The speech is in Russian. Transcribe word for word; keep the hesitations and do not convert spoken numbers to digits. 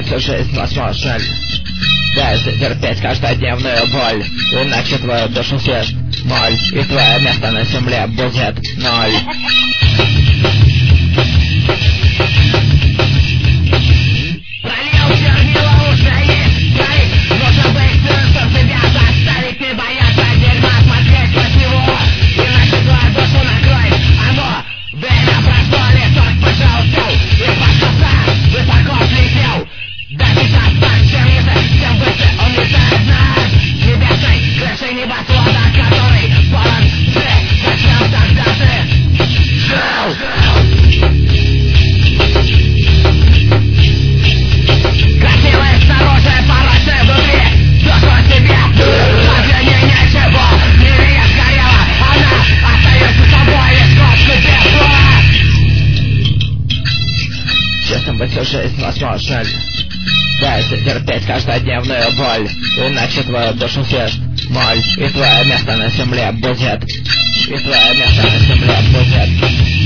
всю жизнь возможен. Даже терпеть каждодневную боль, иначе твою душу съест моль, и твое место на земле будет ноль. Пролил чернила уже есть свои. Нужно быть сам себя заставить не бояться дерьма, смотреть под него, иначе твою душу накроет оно. Время прошло, лесок пожелтел, и пошелся, высоко взлетел. Да сейчас так, чем ниже, тем выше он летает над небесной крышей небосвода, который полон лжи. Зачем тогда ты жил? Красивое снаружи, порочное внутри, душу себе а для ней ничего не видит, сгорела она, остается собой лишь крошка тепла. Честным быть всю жизнь возможен. Дайся терпеть каждодневную боль, иначе твою душу съест моль, и твое место на земле будет, и твое место на земле будет.